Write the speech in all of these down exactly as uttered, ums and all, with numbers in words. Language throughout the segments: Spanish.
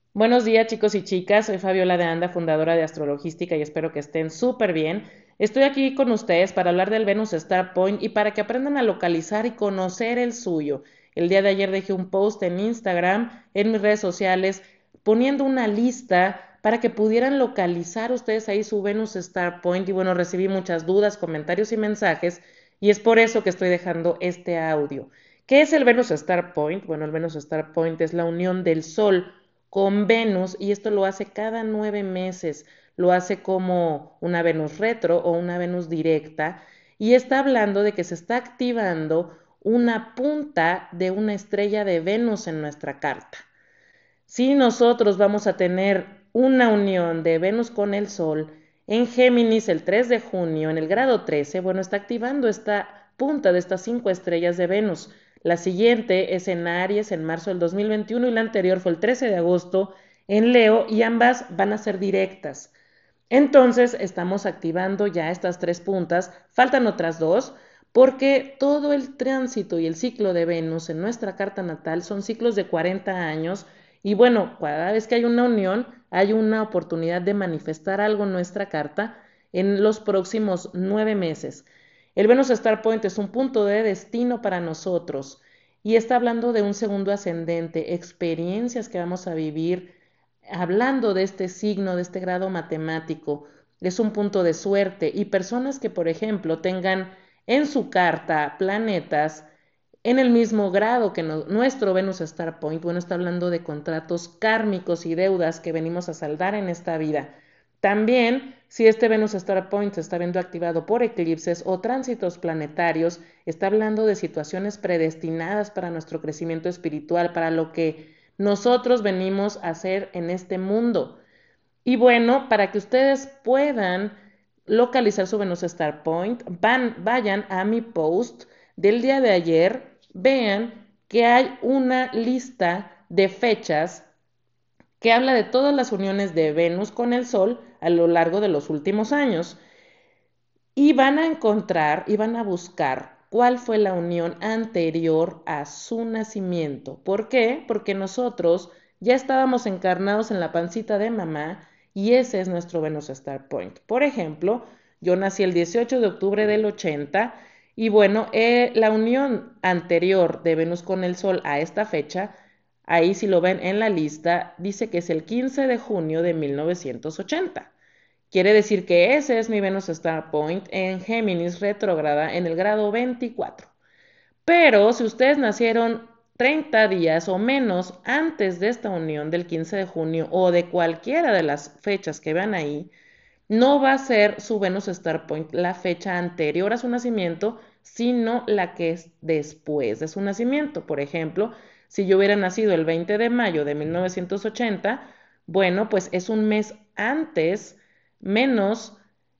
Buenos días chicos y chicas, soy Fabiola de Anda, fundadora de Astrologística y espero que estén súper bien. Estoy aquí con ustedes para hablar del Venus Star Point y para que aprendan a localizar y conocer el suyo. El día de ayer dejé un post en Instagram, en mis redes sociales, poniendo una lista para que pudieran localizar ustedes ahí su Venus Star Point y bueno, recibí muchas dudas, comentarios y mensajes y es por eso que estoy dejando este audio. ¿Qué es el Venus Star Point? Bueno, el Venus Star Point es la unión del Sol con Venus y esto lo hace cada nueve meses, lo hace como una Venus retro o una Venus directa y está hablando de que se está activando una punta de una estrella de Venus en nuestra carta. Si nosotros vamos a tener una unión de Venus con el Sol en Géminis el tres de junio, en el grado trece, bueno, está activando esta punta de estas cinco estrellas de Venus. La siguiente es en Aries en marzo del dos mil veintiuno y la anterior fue el trece de agosto en Leo y ambas van a ser directas. Entonces estamos activando ya estas tres puntas, faltan otras dos, porque todo el tránsito y el ciclo de Venus en nuestra carta natal son ciclos de cuarenta años y bueno, cada vez que hay una unión hay una oportunidad de manifestar algo en nuestra carta en los próximos nueve meses. El Venus Star Point es un punto de destino para nosotros y está hablando de un segundo ascendente, experiencias que vamos a vivir hablando de este signo, de este grado matemático, es un punto de suerte y personas que, por ejemplo, tengan en su carta planetas en el mismo grado que no, nuestro Venus Star Point, bueno, está hablando de contratos kármicos y deudas que venimos a saldar en esta vida. También, si este Venus Star Point se está viendo activado por eclipses o tránsitos planetarios, está hablando de situaciones predestinadas para nuestro crecimiento espiritual, para lo que nosotros venimos a hacer en este mundo. Y bueno, para que ustedes puedan localizar su Venus Star Point, van, vayan a mi post del día de ayer, vean que hay una lista de fechas que habla de todas las uniones de Venus con el Sol a lo largo de los últimos años. Y van a encontrar y van a buscar cuál fue la unión anterior a su nacimiento. ¿Por qué? Porque nosotros ya estábamos encarnados en la pancita de mamá y ese es nuestro Venus Star Point. Por ejemplo, yo nací el dieciocho de octubre del ochenta y bueno, eh, la unión anterior de Venus con el Sol a esta fecha, ahí si lo ven en la lista, dice que es el quince de junio de mil novecientos ochenta. Quiere decir que ese es mi Venus Star Point en Géminis retrógrada en el grado veinticuatro. Pero si ustedes nacieron treinta días o menos antes de esta unión del quince de junio o de cualquiera de las fechas que vean ahí, no va a ser su Venus Star Point la fecha anterior a su nacimiento, sino la que es después de su nacimiento. Por ejemplo, si yo hubiera nacido el veinte de mayo de mil novecientos ochenta, bueno, pues es un mes antes, menos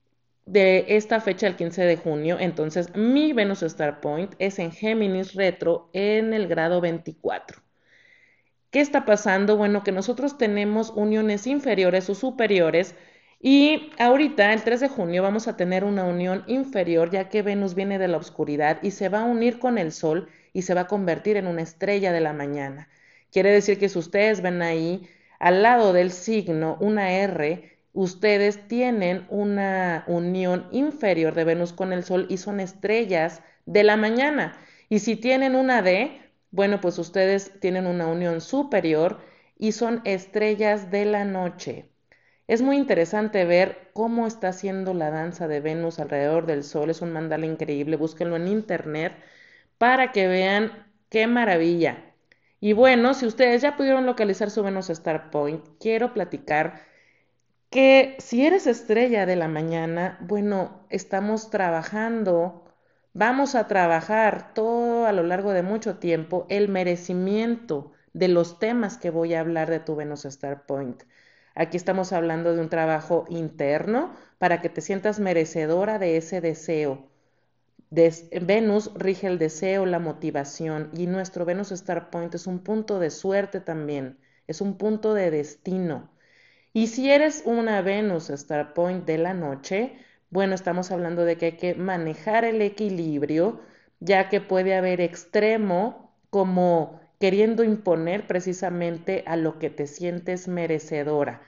de esta fecha, el quince de junio. Entonces, mi Venus Star Point es en Géminis retro en el grado veinticuatro. ¿Qué está pasando? Bueno, que nosotros tenemos uniones inferiores o superiores y ahorita, el tres de junio, vamos a tener una unión inferior ya que Venus viene de la oscuridad y se va a unir con el Sol y se va a convertir en una estrella de la mañana. Quiere decir que si ustedes ven ahí al lado del signo una R, ustedes tienen una unión inferior de Venus con el Sol y son estrellas de la mañana. Y si tienen una D, bueno, pues ustedes tienen una unión superior y son estrellas de la noche. Es muy interesante ver cómo está haciendo la danza de Venus alrededor del Sol. Es un mandala increíble. Búsquenlo en internet para que vean qué maravilla. Y bueno, si ustedes ya pudieron localizar su Venus Star Point, quiero platicar que si eres estrella de la mañana, bueno, estamos trabajando, vamos a trabajar todo a lo largo de mucho tiempo el merecimiento de los temas que voy a hablar de tu Venus Star Point. Aquí estamos hablando de un trabajo interno para que te sientas merecedora de ese deseo. Des Venus rige el deseo, la motivación y nuestro Venus Star Point es un punto de suerte también, es un punto de destino. Y si eres una Venus Star Point de la noche, bueno, estamos hablando de que hay que manejar el equilibrio, ya que puede haber extremo como queriendo imponer precisamente a lo que te sientes merecedora.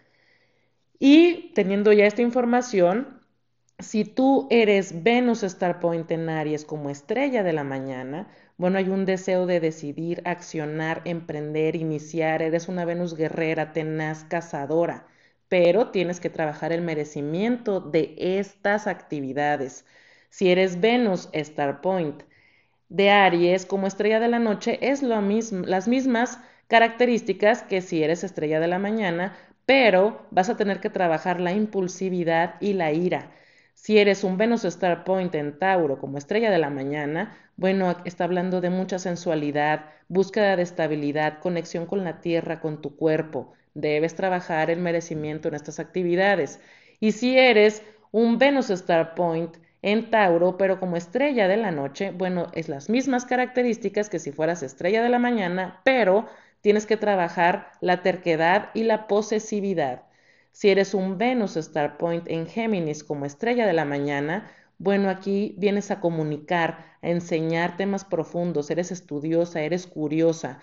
Y teniendo ya esta información, si tú eres Venus Star Point en Aries como estrella de la mañana, bueno, hay un deseo de decidir, accionar, emprender, iniciar. Eres una Venus guerrera, tenaz, cazadora, pero tienes que trabajar el merecimiento de estas actividades. Si eres Venus Star Point de Aries como estrella de la noche, es lo mismo, las mismas características que si eres estrella de la mañana, pero vas a tener que trabajar la impulsividad y la ira. Si eres un Venus Star Point en Tauro como estrella de la mañana, bueno, está hablando de mucha sensualidad, búsqueda de estabilidad, conexión con la tierra, con tu cuerpo. Debes trabajar el merecimiento en estas actividades. Y si eres un Venus Star Point en Tauro, pero como estrella de la noche, bueno, es las mismas características que si fueras estrella de la mañana, pero tienes que trabajar la terquedad y la posesividad. Si eres un Venus Star Point en Géminis como estrella de la mañana, bueno, aquí vienes a comunicar, a enseñar temas profundos, eres estudiosa, eres curiosa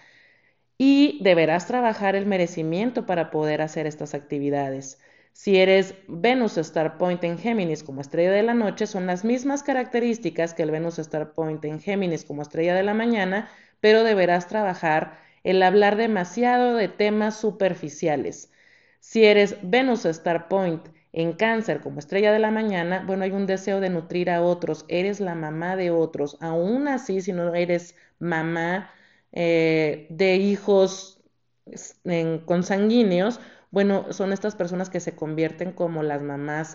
y deberás trabajar el merecimiento para poder hacer estas actividades. Si eres Venus Star Point en Géminis como estrella de la noche, son las mismas características que el Venus Star Point en Géminis como estrella de la mañana, pero deberás trabajar el hablar demasiado de temas superficiales. Si eres Venus Star Point en Cáncer como estrella de la mañana, bueno, hay un deseo de nutrir a otros, eres la mamá de otros, aún así si no eres mamá eh, de hijos en, consanguíneos, bueno, son estas personas que se convierten como las mamás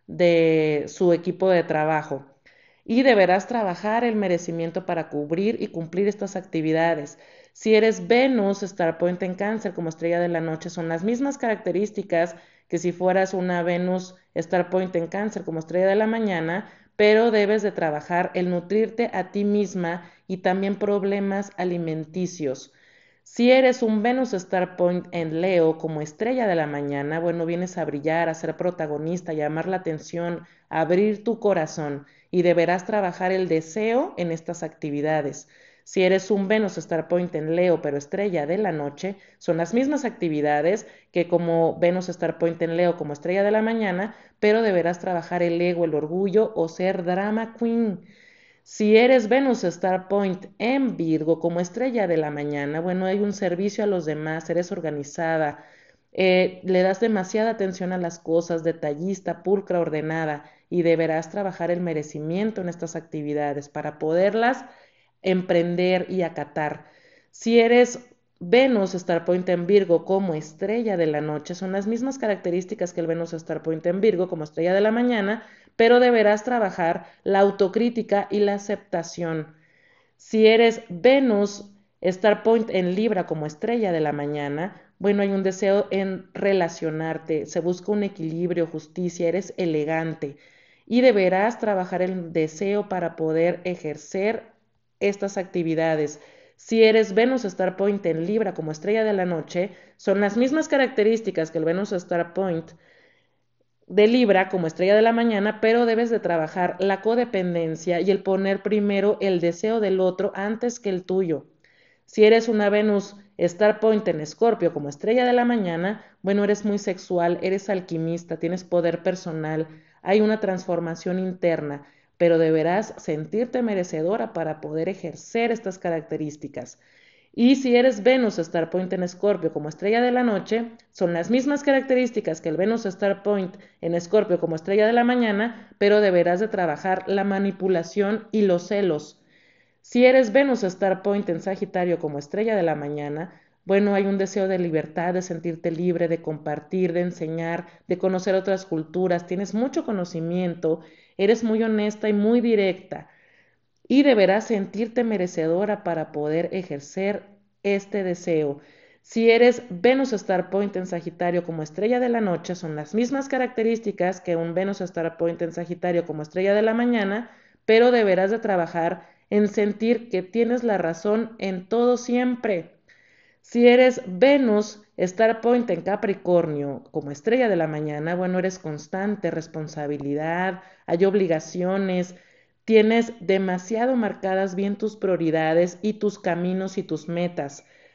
de su equipo de trabajo. Y deberás trabajar el merecimiento para cubrir y cumplir estas actividades. Si eres Venus, Star Point en Cáncer como estrella de la noche, son las mismas características que si fueras una Venus, Star Point en Cáncer como estrella de la mañana, pero debes de trabajar el nutrirte a ti misma y también problemas alimenticios. Si eres un Venus Star Point en Leo como estrella de la mañana, bueno, vienes a brillar, a ser protagonista, a llamar la atención, a abrir tu corazón y deberás trabajar el deseo en estas actividades. Si eres un Venus Star Point en Leo, pero estrella de la noche, son las mismas actividades que como Venus Star Point en Leo como estrella de la mañana, pero deberás trabajar el ego, el orgullo o ser drama queen. Si eres Venus Star Point en Virgo como estrella de la mañana, bueno, hay un servicio a los demás, eres organizada, eh, le das demasiada atención a las cosas, detallista, pulcra, ordenada, y deberás trabajar el merecimiento en estas actividades para poderlas emprender y acatar. Si eres Venus Star Point en Virgo como estrella de la noche, son las mismas características que el Venus Star Point en Virgo como estrella de la mañana, pero deberás trabajar la autocrítica y la aceptación. Si eres Venus Star Point en Libra como estrella de la mañana, bueno, hay un deseo en relacionarte, se busca un equilibrio, justicia, eres elegante y deberás trabajar el deseo para poder ejercer estas actividades. Si eres Venus Star Point en Libra como estrella de la noche, son las mismas características que el Venus Star Point de Libra como estrella de la mañana, pero debes de trabajar la codependencia y el poner primero el deseo del otro antes que el tuyo. Si eres una Venus Star Point en Escorpio como estrella de la mañana, bueno, eres muy sexual, eres alquimista, tienes poder personal, hay una transformación interna, pero deberás sentirte merecedora para poder ejercer estas características. Y si eres Venus Star Point en Escorpio como estrella de la noche, son las mismas características que el Venus Star Point en Escorpio como estrella de la mañana, pero deberás de trabajar la manipulación y los celos. Si eres Venus Star Point en Sagitario como estrella de la mañana, bueno, hay un deseo de libertad, de sentirte libre, de compartir, de enseñar, de conocer otras culturas, tienes mucho conocimiento, eres muy honesta y muy directa y deberás sentirte merecedora para poder ejercer este deseo. Si eres Venus Star Point en Sagitario como estrella de la noche, son las mismas características que un Venus Star Point en Sagitario como estrella de la mañana, pero deberás de trabajar en sentir que tienes la razón en todo siempre. Si eres Venus Star Point en Capricornio como estrella de la mañana, bueno, eres constante, responsabilidad, hay obligaciones, tienes demasiado marcadas bien tus prioridades y tus caminos y tus metas.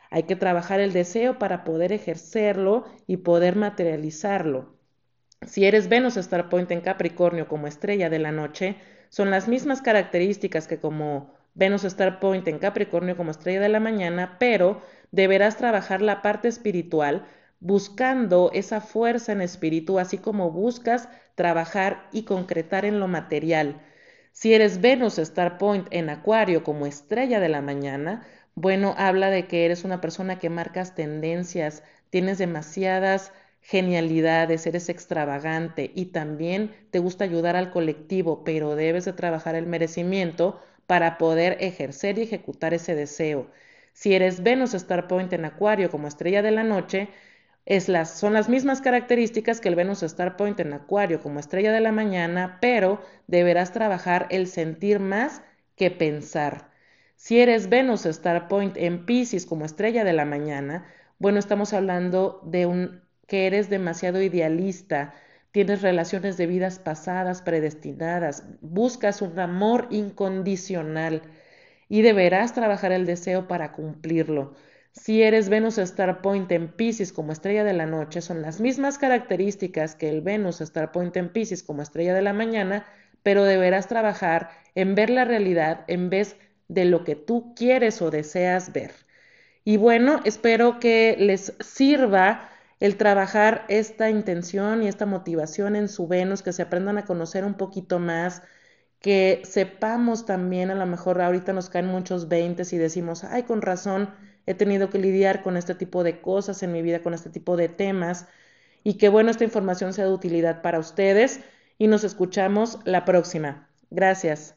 Hay que trabajar el deseo para poder ejercerlo y poder materializarlo. Si eres Venus Star Point en Capricornio como estrella de la noche, son las mismas características que como Venus Star Point en Capricornio como estrella de la mañana, pero deberás trabajar la parte espiritual buscando esa fuerza en espíritu, así como buscas trabajar y concretar en lo material. Si eres Venus Star Point en Acuario como estrella de la mañana, bueno, habla de que eres una persona que marcas tendencias, tienes demasiadas genialidades, eres extravagante y también te gusta ayudar al colectivo, pero debes de trabajar el merecimiento para poder ejercer y ejecutar ese deseo. Si eres Venus Star Point en Acuario como estrella de la noche, es las, son las mismas características que el Venus Star Point en Acuario como estrella de la mañana, pero deberás trabajar el sentir más que pensar. Si eres Venus Star Point en Pisces como estrella de la mañana, bueno, estamos hablando de un que eres demasiado idealista, tienes relaciones de vidas pasadas predestinadas, buscas un amor incondicional y deberás trabajar el deseo para cumplirlo. Si eres Venus Star Point en Pisces como estrella de la noche, son las mismas características que el Venus Star Point en Pisces como estrella de la mañana, pero deberás trabajar en ver la realidad en vez de lo que tú quieres o deseas ver. Y bueno, espero que les sirva el trabajar esta intención y esta motivación en su Venus, que se aprendan a conocer un poquito más, que sepamos también, a lo mejor ahorita nos caen muchos veintes y decimos, ay, con razón, he tenido que lidiar con este tipo de cosas en mi vida, con este tipo de temas, y que bueno, esta información sea de utilidad para ustedes y nos escuchamos la próxima. Gracias.